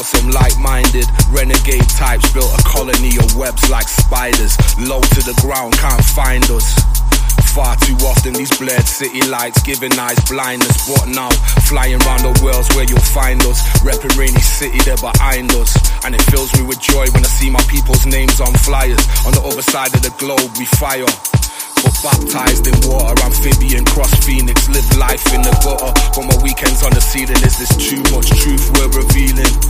out some like-minded renegade types, built a colony of webs like spiders. Low to the ground, can't find us. Far too often these blurred city lights giving eyes blindness. What now? Flying round the world's where you'll find us. Repping Rainy City, they're behind us. And it fills me with joy when I see my people's names on flyers. On the other side of the globe we fire, but baptized in water. Amphibian, cross phoenix, live life in the gutter. But my weekends on the ceiling, is this too much truth we're revealing?